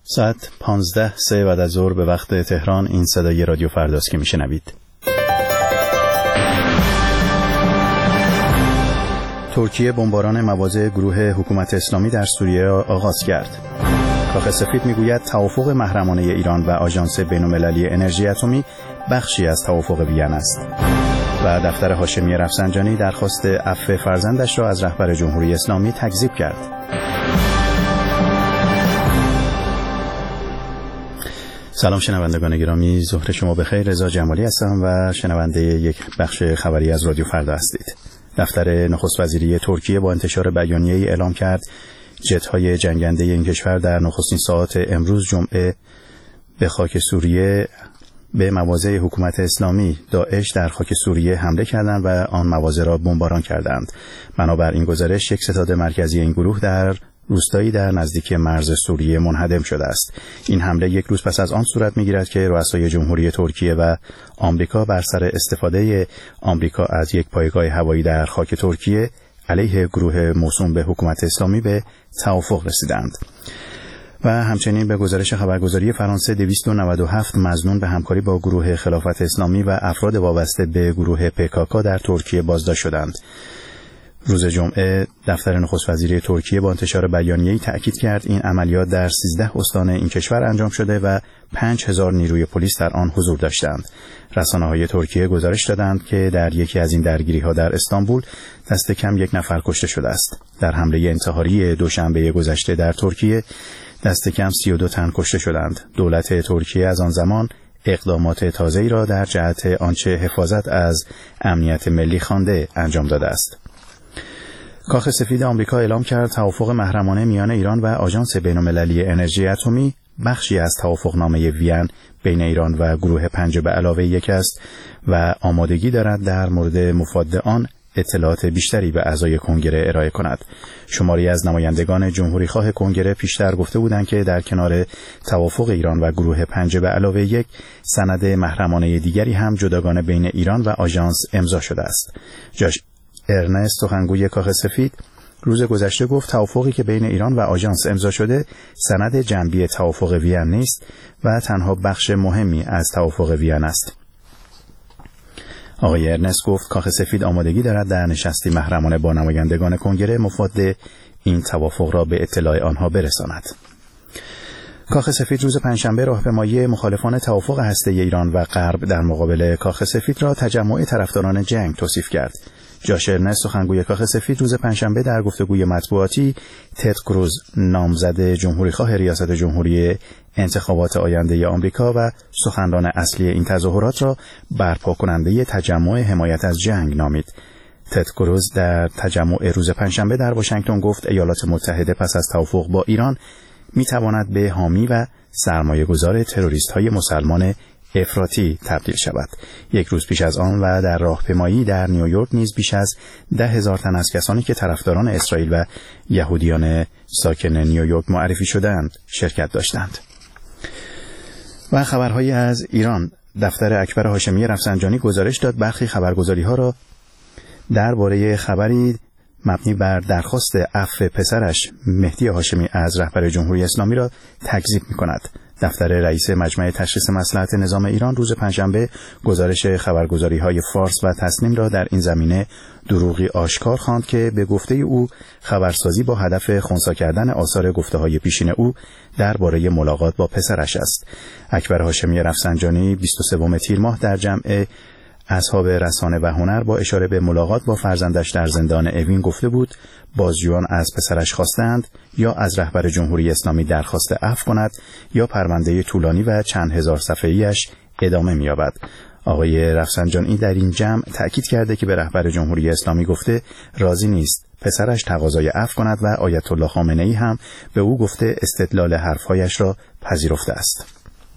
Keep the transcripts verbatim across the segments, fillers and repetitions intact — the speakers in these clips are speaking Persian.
ساعت پانزده سه بعد از ظهر به وقت تهران. این صدای رادیو فرداست که میشنوید. ترکیه بمباران مواضع گروه حکومت اسلامی در سوریه را آغاز کرد. کاخ سفید میگوید توافق محرمانه ایران و آژانس بین‌المللی انرژی اتمی بخشی از توافق وین است. و دفتر هاشمی رفسنجانی درخواست عفو فرزندش را از رهبر جمهوری اسلامی تکذیب کرد. سلام شنوندگان گرامی، ظهر شما بخیر. رضا جمالی هستم و شنونده یک بخش خبری از رادیو فردا هستید. دفتر نخست وزیری ترکیه با انتشار بیانیه‌ای اعلام کرد جت‌های جنگنده این کشور در نخستین ساعات امروز جمعه به خاک سوریه به مواضع حکومت اسلامی داعش در خاک سوریه حمله کردند و آن مواضع را بمباران کردند. بنابر این گزارش یک ستاد مرکزی این گروه در روستایی در نزدیک مرز سوریه منهدم شده است. این حمله یک روز پس از آن صورت می‌گیرد که رؤسای جمهوری ترکیه و آمریکا بر سر استفاده آمریکا از یک پایگاه هوایی در خاک ترکیه علیه گروه موسوم به حکومت اسلامی به توافق رسیدند. و همچنین به گزارش خبرگزاری فرانسه دویست و نود و هفت مظنون به همکاری با گروه خلافت اسلامی و افراد وابسته به گروه پکاکا در ترکیه بازداشت شدند. روز جمعه دفتر نخست وزیری ترکیه با انتشار بیانیه‌ای تأکید کرد این عملیات در سیزده استان این کشور انجام شده و پنج هزار نیروی پلیس در آن حضور داشتند. رسانه‌های ترکیه گزارش دادند که در یکی از این درگیری‌ها در استانبول دست کم یک نفر کشته شده است. در حمله انتحاری دوشنبه گذشته در ترکیه دست کم سی و دو تن کشته شدند. دولت ترکیه از آن زمان اقدامات تازه‌ای را در جهت آنچه حفاظت از امنیت ملی خوانده انجام داده است. کاخ سفید آمریکا اعلام کرد توافق محرمانه میان ایران و آژانس بین‌المللی انرژی اتمی بخشی از توافقنامه وین بین ایران و گروه پنج به علاوه یک است و آمادگی دارد در مورد مفاد آن اطلاعات بیشتری به اعضای کنگره ارائه کند. شماری از نمایندگان جمهوریخواه کنگره پیشتر گفته بودند که در کنار توافق ایران و گروه پنج به علاوه یک سند محرمانه دیگری هم جداگانه بین ایران و آژانس امضا شده است. جاش ارنست سخنگوی کاخ سفید روز گذشته گفت توافقی که بین ایران و آژانس امضا شده سند جنبی توافق وین نیست و تنها بخش مهمی از توافق وین است. آقای ارنست گفت کاخ سفید آمادگی دارد در نشستی محرمانه با نمایندگان کنگره مفاد این توافق را به اطلاع آنها برساند. کاخ سفید روز پنجشنبه راهپیمایی مخالفان توافق هسته‌ای ایران و غرب در مقابل کاخ سفید را تجمع طرفداران جنگ توصیف کرد. جاش ارنست سخنگوی کاخ سفید روز پنجشنبه در گفتگوی مطبوعاتی تد کروز نامزد جمهوریخواه ریاست جمهوری انتخابات آینده آمریکا و سخنران اصلی این تظاهرات را برپا کننده تجمع حمایت از جنگ نامید. تد کروز در تجمع روز پنجشنبه در واشنگتن گفت ایالات متحده پس از توافق با ایران می تواند به حامی و سرمایه‌گذار تروریست‌های مسلمان افراطی تبدیل شود. یک روز پیش از آن و در راهپیمایی در نیویورک نیز بیش از ده هزار تن از کسانی که طرفداران اسرائیل و یهودیان ساکن نیویورک معرفی شدند شرکت داشتند. و خبرهایی از ایران. دفتر اکبر هاشمی رفسنجانی گزارش داد برخی خبرگزاری‌ها را درباره خبری مبنی بر درخواست عفو پسرش مهدی هاشمی از رهبر جمهوری اسلامی را تکذیب می‌کند. دفتر رئیس مجمع تشخیص مصلحت نظام ایران روز پنجشنبه گزارش خبرگزاری‌های فارس و تسنیم را در این زمینه دروغی آشکار خواند که به گفته او خبرسازی با هدف خنثی کردن آثار گفته‌های پیشین او درباره ملاقات با پسرش است. اکبر هاشمی رفسنجانی بیست و سوم تیر ماه در جمع اصحاب رسانه و هنر با اشاره به ملاقات با فرزندش در زندان اوین گفته بود بازجویان از پسرش خواستند یا از رهبر جمهوری اسلامی درخواست عفو کند یا پرونده طولانی و چند هزار صفحه‌ایش ادامه می‌یابد. آقای رفسنجانی در این جمع تأکید کرده که به رهبر جمهوری اسلامی گفته راضی نیست پسرش تقاضای عفو کند و آیت الله خامنه‌ای هم به او گفته استدلال حرف‌هایش را پذیرفته است.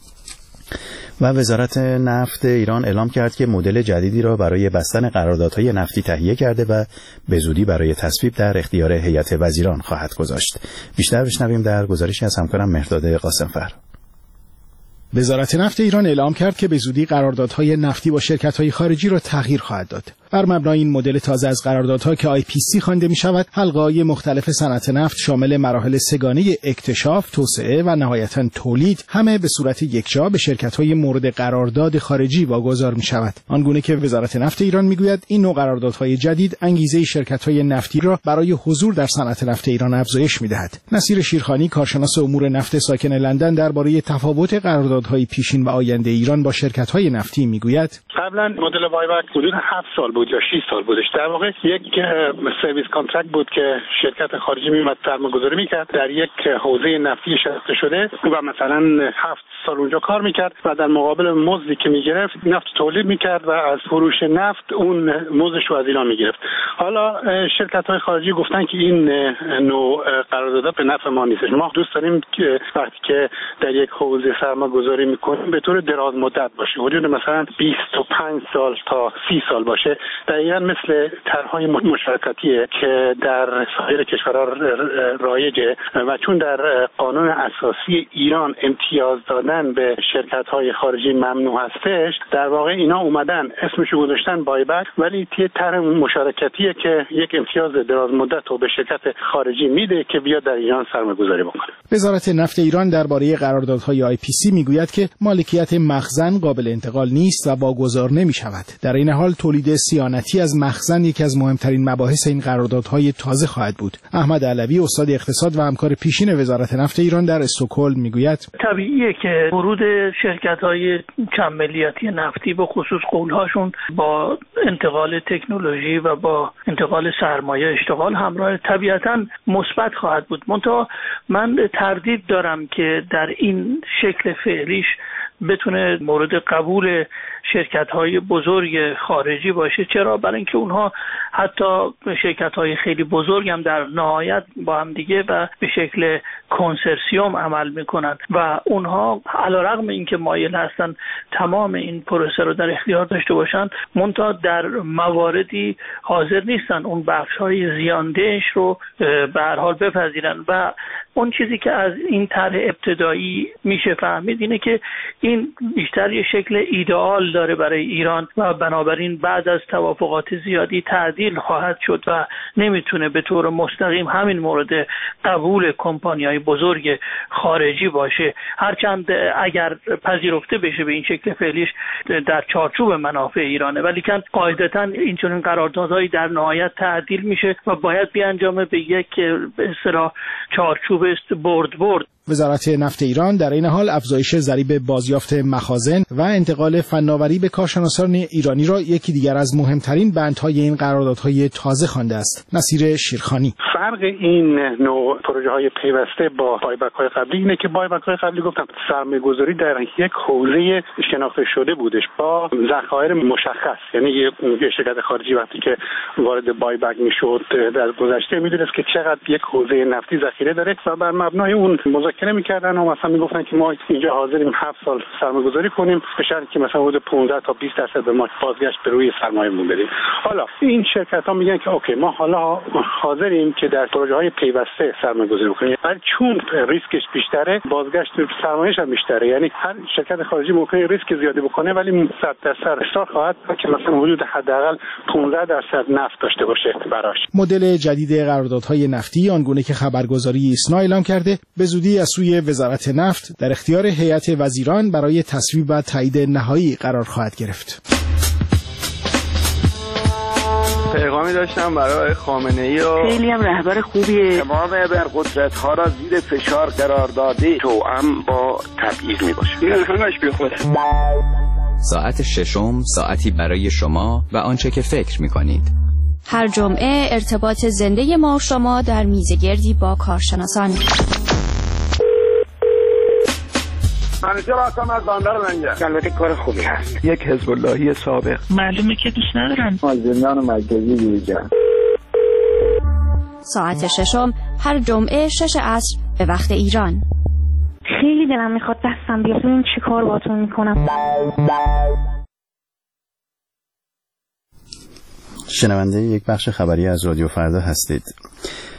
و وزارت نفت ایران اعلام کرد که مدل جدیدی را برای بستن قراردادهای نفتی تهیه کرده و به زودی برای تصویب در اختیار هیئت وزیران خواهد گذاشت. بیشتر بشنویم در گزارشی از همکارم مهرداد قاسمفر. وزارت نفت ایران اعلام کرد که به زودی قراردادهای نفتی با شرکت‌های خارجی را تغییر خواهد داد. بر مبنای این مدل تازه از قراردادها که آی پی سی خوانده می‌شود، حلقه‌های مختلف صنعت نفت شامل مراحل سه‌گانه اکتشاف، توسعه و نهایتاً تولید همه به صورت یکجا به شرکت‌های مورد قرارداد خارجی واگذار می‌شود. آنگونه که وزارت نفت ایران می‌گوید این نوع قراردادهای جدید انگیزه شرکت‌های نفتی را برای حضور در صنعت نفت ایران افزایش می‌دهد. نصیر شیرخانی، کارشناس امور نفت ساکن لندن، درباره تفاوت قراردادهای پیشین و آینده ایران با شرکت‌های نفتی می‌گوید: قبلا مدل بایبک حدود هفت سال بود یا شش سال بودش. در واقع یک سرویس کانترکت بود که شرکت خارجی میومد سرمایه‌گذاری میکرد در یک حوزه نفتی شناخته شده و مثلا هفت سال اونجا کار میکرد و در مقابل مزدی که میگرفت نفت تولید میکرد و از فروش نفت اون مزدش رو از ایران میگرفت. حالا شرکت‌های خارجی گفتن که این نوع قرارداد به نفع ما نیست. ما دوست داریم که وقتی که در یک حوزه سرمایه‌گذاری میکنیم به طور دراز مدت باشه، حدود مثلا بیست و پنج سال تا سی سال باشه. دقیقاً مثل طرح‌های مشارکتیه که در سایر کشورها رایجه و چون در قانون اساسی ایران امتیاز دادن به شرکت‌های خارجی ممنوع هستش، در واقع اینا اومدن اسمشو گذاشتن بایبک، ولی طی طرح مشارکتیه که یک امتیاز دراز مدت رو به شرکت خارجی میده که بیاد در ایران سرمایه‌گذاری بکنه. وزارت نفت ایران درباره قراردادهای آی پی سی میگوید که مالکیت مخزن قابل انتقال نیست و واگذار نمی‌شود. در این حال تولید صیانتی از مخزن یکی از مهمترین مباحث این قراردادهای تازه خواهد بود. احمد علوی، استاد اقتصاد و همکار پیشین وزارت نفت ایران در استکهلم میگوید: طبیعیه که ورود شرکت‌های چند ملیتی نفتی به خصوص قول‌هاشون با انتقال تکنولوژی و با انتقال سرمایه اشتغال همراه طبیعتاً مثبت خواهد بود. منتها من تردید دارم که در این شکل فعلیش بتونه مورد قبول شرکت‌های بزرگ خارجی باشه. چرا؟ برای اینکه اونها حتی شرکت‌های خیلی بزرگ هم در نهایت با هم دیگه و به شکل کنسرسیوم عمل میکنن و اونها علیرغم اینکه مایل هستن تمام این پروسه رو در اختیار داشته باشن، منتها در مواردی حاضر نیستن اون بخش‌های زیاندهش رو به هر حال بپذیرن. و اون چیزی که از این طرح ابتدایی میشه فهمید اینه که این بیشتر یه شکل ایدئال داره برای ایران و بنابراین بعد از توافقات زیادی تعدیل خواهد شد و نمیتونه به طور مستقیم همین مورد قبول کمپانی‌های بزرگ خارجی باشه. هرچند اگر پذیرفته بشه به این شکل فعلیش در چارچوب منافع ایرانه، ولی کن قاعدتاً این چنین قراردادهایی در نهایت تعدیل میشه و باید بیانجامه به یک به اصطلاح چارچوب است برد برد. وزارت نفت ایران در این حال افزایش ضریب بازیافت مخازن و انتقال فناوری به کارشناسان ایرانی را یکی دیگر از مهمترین بندهای این قراردادهای تازه خوانده است. نصیر شیرخانی: فرق این نوع پروژه‌های پیوسته با بایبک‌های قبلی اینه که بایبک‌های قبلی گفتم سرمایه‌گذاری در یک حوزه شناخته شده بودش با ذخایر مشخص، یعنی یک شرکت خارجی وقتی که وارد بایبک میشد در گذشته میدونست که چقدر یک حوزه نفتی ذخیره داره و بر مبنای اون مذاکره میکردن و مثلا میگفتن که ما اینجا حاضریم هفت سال سرمایه‌گذاری کنیم به شرطی که مثلا حدود پانزده تا بیست درصد به ما بازگشت به روی سرمایه‌مون بدیم. حالا این شرکت‌ها میگن که اوکی ما حالا حاضریم که در پروژه‌های پیوسته سرمایه‌گذاری کنیم، ولی چون ریسکش بیشتره بازگشت سرمایه‌اش هم بیشتره. یعنی هر شرکت خارجی ممکنه ریسک زیادی بکنه ولی صد درصد استار خواهد که مثلا حدود حداقل پانزده درصد نفت داشته باشه براش. مدل جدید قراردادهای نفتی آنگونه که خبرگزاری ایسنا اعلام کرده به زودی از سوی وزارت نفت در اختیار هیئت وزیران برای تصویب و تایید نهایی قرار خواهد گرفت. پیغامی داشتم برای خامنه‌ای و خیلی هم رهبر خوبیه. تمام ابرقدرت‌ها را زیر فشار قرار داده توأم با تبعیض میباشه. این همش بی خوده. ساعت ششم ساعتی برای شما و آنچه که فکر میکنید. هر جمعه ارتباط زنده ما و شما در میزگردی با کارشناسان. منیجر هستم از بندر لنگر. البته کار خوبی هست. یک حزب اللهی سابق. معلومه که دوست ندارن. از زندان مرکزی بیرون. ساعت ششم هر جمعه شش عصر به وقت ایران. خیلی دلم میخواد دستم بیاد ببینم چی کار باهاتون میکنم. شنونده یک بخش خبری از رادیو فردا هستید.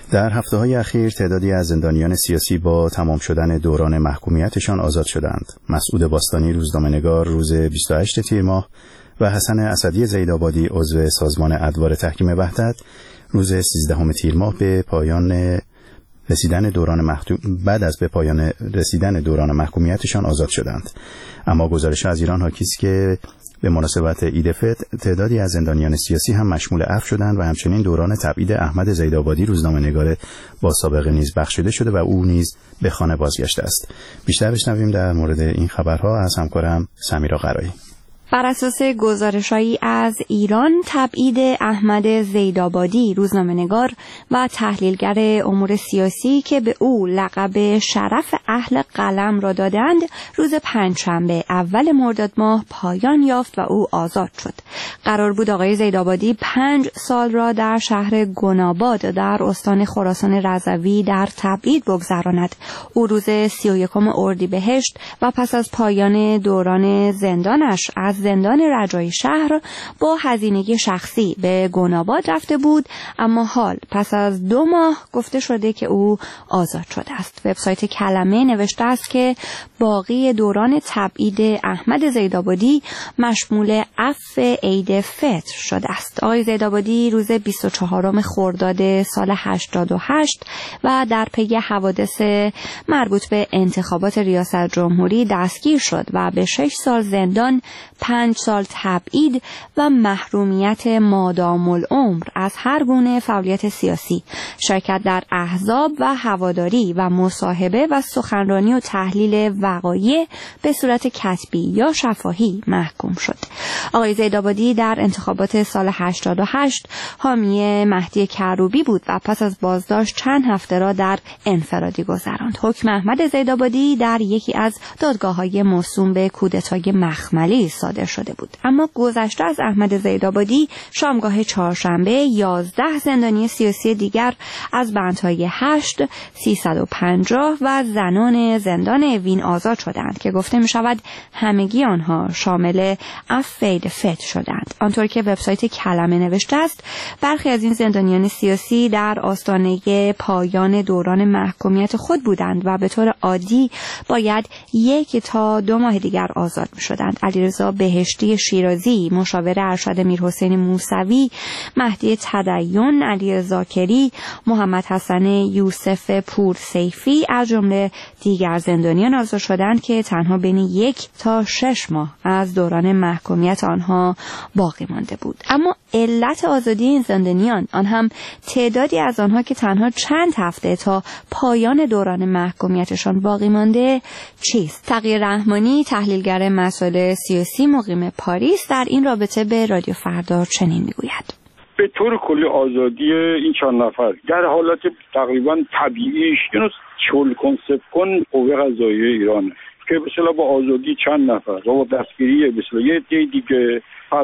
در هفته‌های اخیر تعدادی از زندانیان سیاسی با تمام شدن دوران محکومیتشان آزاد شدند. مسعود باستانی روزنامه‌نگار روز بیست و هشتم تیر ماه و حسن اسدی زیدآبادی عضو سازمان ادوار تحکیم وحدت روز سیزدهم تیر ماه به پایان رسیدن دوران محکوم بعد از به پایان رسیدن دوران محکومیتشان آزاد شدند. اما گزارش از ایران حاکی است که به مناسبت عید فطر تعدادی از زندانیان سیاسی هم مشمول عفو شدند و همچنین دوران تبعید احمد زیدآبادی روزنامه‌نگار با سابقه نیز بخشیده شده و او نیز به خانه بازگشته است. بیشتر بشنویم در مورد این خبرها از همکارم سمیرا قرایی. بر اساس گزارش‌هایی از ایران، تبعید احمد زیدآبادی روزنامه‌نگار و تحلیلگر امور سیاسی که به او لقب شرف اهل قلم را دادند، روز پنجشنبه اول مرداد ماه پایان یافت و او آزاد شد. قرار بود آقای زیدآبادی پنج سال را در شهر گناباد در استان خراسان رضوی در تبعید بگذراند. او روز سی و یکم اردیبهشت و پس از پایان دوران زندانش از زندان رجایی شهر با هزینه شخصی به گناباد رفته بود، اما حال پس از دو ماه گفته شده که او آزاد شده است. وبسایت کلمه نوشته است که باقی دوران تبعید احمد زیدآبادی مشمول عفو عید فطر شده است. آقای زیدآبادی روز بیست و چهارم خرداد سال هشتاد و هشت و در پی حوادث مربوط به انتخابات ریاست جمهوری دستگیر شد و به شش سال زندان، پنج سال تبعید و محرومیت مادام العمر از هر گونه فعالیت سیاسی، شرکت در احزاب و هواداری و مصاحبه و سخنرانی و تحلیل وقایع به صورت کتبی یا شفاهی محکوم شد. آقای زیدآبادی در انتخابات سال هشتاد و هشت حامی مهدی کروبی بود و پس از بازداشت چند هفته را در انفرادی گذراند. حکم احمد زیدآبادی در یکی از دادگاه‌های موسوم به کودتای مخملی صادر شده بود. اما گذشته از احمد زیدآبادی، شامگاه چهارشنبه یازده زندانی سیاسی دیگر از بندهای هشت، سیصد و پنجاه و زنان زندان اوین آزاد شدند که گفته می شود همگی آنها شامل عفو عید فطر شدند. آنطور که وبسایت کلمه نوشته است، برخی از این زندانیان سیاسی در آستانه پایان دوران محکومیت خود بودند و به طور عادی باید یک تا دو ماه دیگر آزاد می شدند. علیرضا بهشتی شیرازی، مشاور ارشد میرحسین موسوی، مهدی تدین، علی زاکری، محمد حسن یوسف پورسیفی از جمله دیگر زندانیان آزاد شدند که تنها بین یک تا شش ماه از دوران محکومیت آنها باقی مانده بود. اما علت آزادی این زندانیان، آن هم تعدادی از آنها که تنها چند هفته تا پایان دوران محکومیتشان باقی مانده، چیست؟ تقی رحمانی، تحلیلگر مسائل سیاسی مقیم پاریس، در این رابطه به رادیو فردا چنین میگوید: به طور کلی آزادی این چند نفر در حالت تقریبا طبیعیش، اینو چول کنسپت کن قوه قضاییه ایران که به اصطلاح با آزادی چند نفر و با دستگیری به اصطلاح یه دی دیگه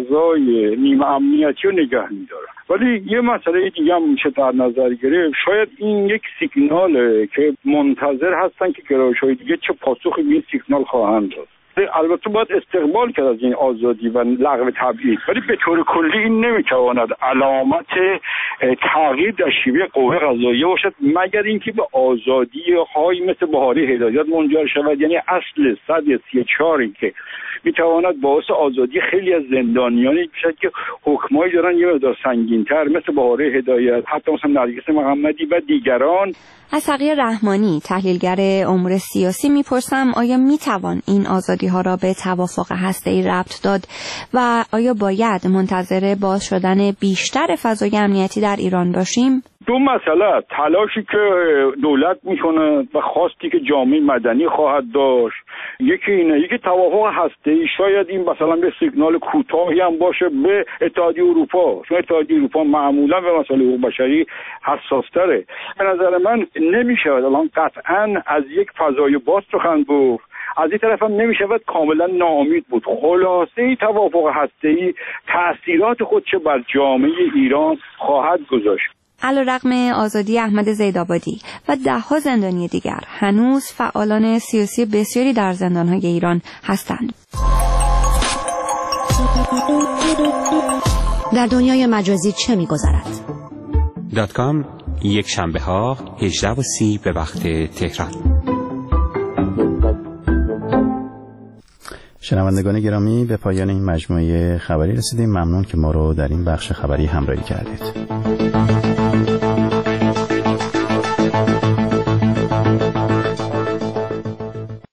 فضای نیمه امنیتی رو نگه می‌دارن. ولی یه مسئله دیگه هم میشه در نظر گرفت. شاید این یک سیگناله که منتظر هستن که گرایش‌های دیگه چه پاسخی به این سیگنال خواهند داد. البته باید استقبال کرد از این آزادی و لغو تبعید، ولی به طور کلی این نمیتواند علامت تغییر در شیوه قوه قضاییه باشد، مگر اینکه به آزادی های مثل بهاری هدایت منجر شود. یعنی اصل صد سی و چهار که میتواند باعث آزادی خیلی از زندانیانی بشد که حکمایی دارن یه مقدار سنگین‌تر، مثل بهاری هدایت، حتی مثلا نرگس محمدی و دیگران. از تقی رحمانی، تحلیلگر امور سیاسی، میپرسم آیا میتوان این آزادی ها را به توافق هسته‌ای ربط داد و آیا باید منتظر باز شدن بیشتر فضای امنیتی در ایران باشیم؟ دو مسئله، تلاشی که دولت میکنه و خواستی که جامعه مدنی خواهد داشت، یکی اینه. یکی توافق هسته‌ای. شاید این مثلا به سیگنال کوتاهی هم باشه به اتحادیه اروپا، چون اتحادیه اروپا معمولا به مسائل حقوق بشری حساس‌تره. به نظر من نمیشود الان قطعاً از یک فضای باز سخن گفت، از این طرف هم نمیشود کاملا ناامید بود. خلاصه توافق هسته‌ای تأثیرات خودش بر جامعه ایران خواهد گذاشت. علیرغم آزادی احمد زیدآبادی و ده‌ها زندانی دیگر، هنوز فعالان سیاسی بسیاری در زندان‌های ایران هستند. در دنیای مجازی چه می‌گذرد؟ دات کام یک شنبه ها هجده و سی به وقت تهران. شنوندگان گرامی، به پایان این مجموعه خبری رسیدیم. ممنون که ما رو در این بخش خبری همراهی کردید.